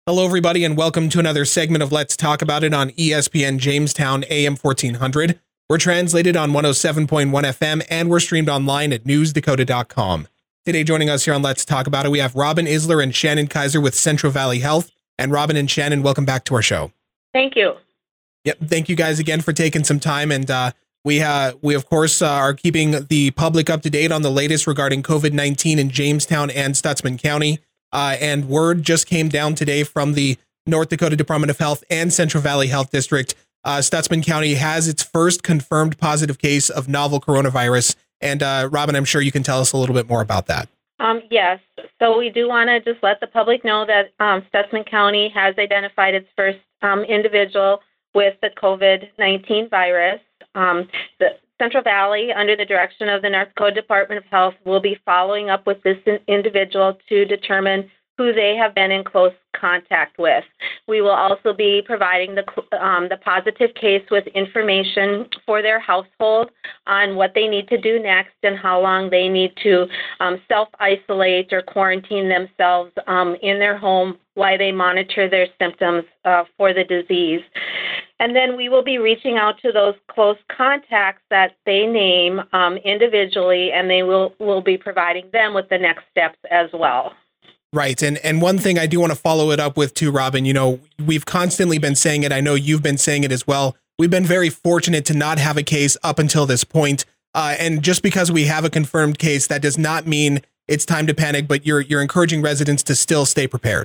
Hello, everybody, and welcome to another segment of Let's Talk About It on ESPN Jamestown AM 1400. We're translated on 107.1 FM, and we're streamed online at newsdakota.com. Today, joining us here on Let's Talk About It, we have Robin Isler and Shannon Kaiser with Central Valley Health. And Robin and Shannon, welcome back to our show. Thank you. Yep, thank you guys again for taking some time. And we of course, are keeping the public up to date on the latest regarding COVID-19 in Jamestown and Stutsman County. And word just came down today from the North Dakota Department of Health and Central Valley Health District. Stutsman County has its first confirmed positive case of novel coronavirus. And Robin, I'm sure you can tell us a little bit more about that. Yes. So we do want to just let the public know that Stutsman County has identified its first individual with the COVID-19 virus. The Central Valley, under the direction of the North Dakota Department of Health, will be following up with this individual to determine who they have been in close contact with. We will also be providing the positive case with information for their household on what they need to do next and how long they need to self-isolate or quarantine themselves in their home while they monitor their symptoms for the disease. And then we will be reaching out to those close contacts that they name individually, and they will be providing them with the next steps as well. Right. And one thing I do want to follow it up with too, Robin, we've constantly been saying it. I know you've been saying it as well. We've been very fortunate to not have a case up until this point. And just because we have a confirmed case, that does not mean it's time to panic, but you're encouraging residents to still stay prepared.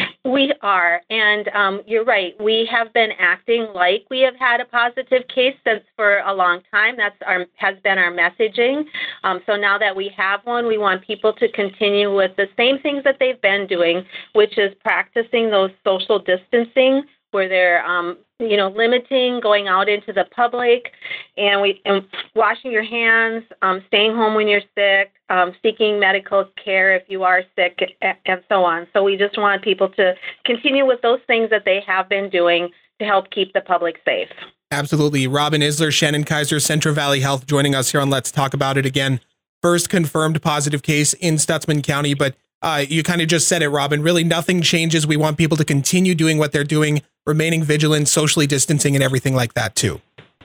We are, and you're right. We have been acting like we have had a positive case since for a long time. Has been our messaging. So now that we have one, we want people to continue with the same things that they've been doing, which is practicing those social distancing, where they're limiting going out into the public, and washing your hands, staying home when you're sick, seeking medical care if you are sick, and so on. So we just want people to continue with those things that they have been doing to help keep the public safe. Absolutely. Robin Isler, Shannon Kaiser, Central Valley Health, joining us here on Let's Talk About It again. First confirmed positive case in Stutsman County, but you kind of just said it, Robin. Really, nothing changes. We want people to continue doing what they're doing, remaining vigilant, socially distancing, and everything like that, too.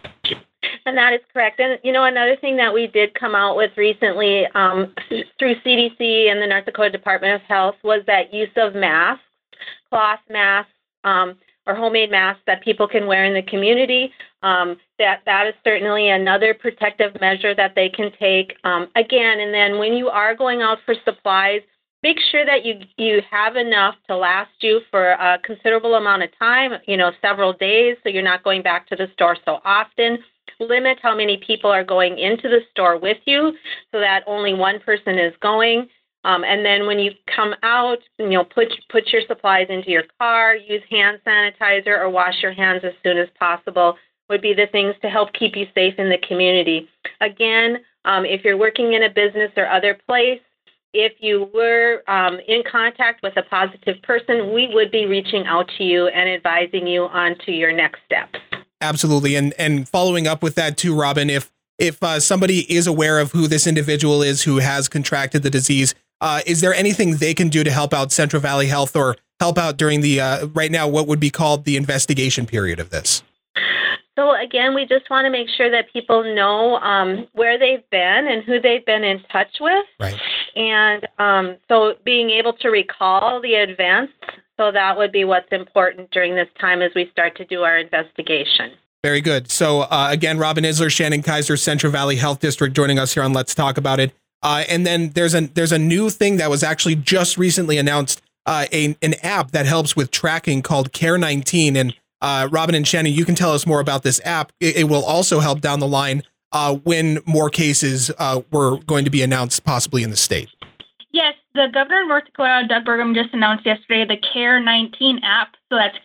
And that is correct. And, another thing that we did come out with recently through CDC and the North Dakota Department of Health was that use of masks, cloth masks, or homemade masks that people can wear in the community. That is certainly another protective measure that they can take. Again, and then when you are going out for supplies, make sure that you have enough to last you for a considerable amount of time, several days, so you're not going back to the store so often. Limit how many people are going into the store with you so that only one person is going. And then when you come out, put your supplies into your car, use hand sanitizer or wash your hands as soon as possible would be the things to help keep you safe in the community. Again, if you're working in a business or other place, if you were in contact with a positive person, we would be reaching out to you and advising you on to your next steps. Absolutely. And following up with that too, Robin, if somebody is aware of who this individual is who has contracted the disease, is there anything they can do to help out Central Valley Health or help out during the right now what would be called the investigation period of this? So again, we just want to make sure that people know where they've been and who they've been in touch with. Right. And so being able to recall the events, so that would be what's important during this time as we start to do our investigation. Very good. So again, Robin Isler, Shannon Kaiser, Central Valley Health District, joining us here on Let's Talk About It. And then there's a new thing that was actually just recently announced, an app that helps with tracking called Care19. And Robin and Shannon, you can tell us more about this app. It will also help down the line when more cases were going to be announced possibly in the state. Yes, the governor of North Dakota, Doug Burgum, just announced yesterday the Care19 app. So that's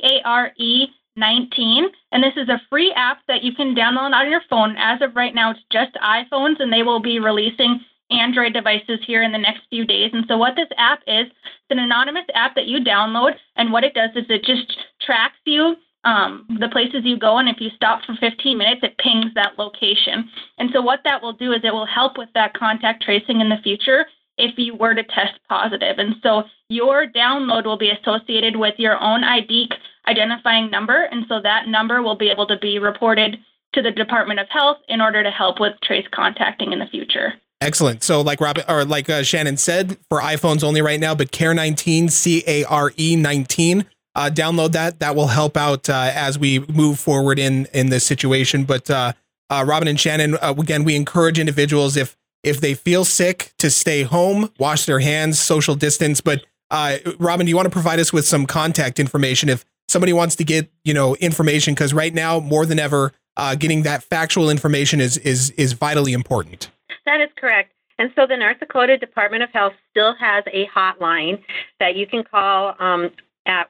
CARE19. And this is a free app that you can download on your phone. As of right now, it's just iPhones, and they will be releasing Android devices here in the next few days. And so what this app is, it's an anonymous app that you download. And what it does is it just tracks you, the places you go. And if you stop for 15 minutes, it pings that location. And so what that will do is it will help with that contact tracing in the future. if you were to test positive. And so your download will be associated with your own ID identifying number. And so that number will be able to be reported to the Department of Health in order to help with trace contacting in the future. Excellent. So like Shannon said, for iPhones only right now, but CARE19, CARE19, download that. That will help out as we move forward in this situation. But Robin and Shannon, again, we encourage individuals if they feel sick to stay home, wash their hands, social distance. But Robin, do you want to provide us with some contact information if somebody wants to get information? Because right now, more than ever, getting that factual information is vitally important. That is correct. And so the North Dakota Department of Health still has a hotline that you can call at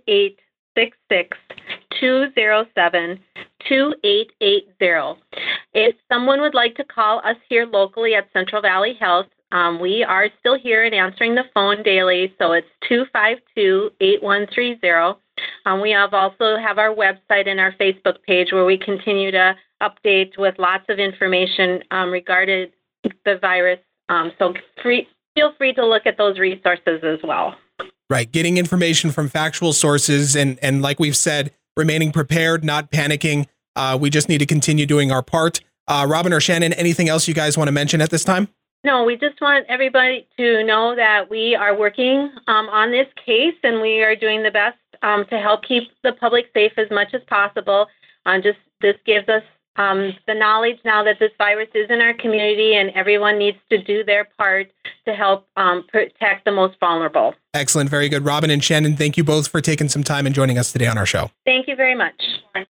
1-866-207-2880. If someone would like to call us here locally at Central Valley Health, we are still here and answering the phone daily, so it's 252-8130. We also have our website and our Facebook page where we continue to update with lots of information regarding the virus. So feel free to look at those resources as well. Right. Getting information from factual sources and like we've said, remaining prepared, not panicking. We just need to continue doing our part. Robin or Shannon, anything else you guys want to mention at this time? No, we just want everybody to know that we are working on this case and we are doing the best to help keep the public safe as much as possible. This gives us the knowledge now that this virus is in our community and everyone needs to do their part to help protect the most vulnerable. Excellent. Very good. Robin and Shannon, thank you both for taking some time and joining us today on our show. Thank you very much.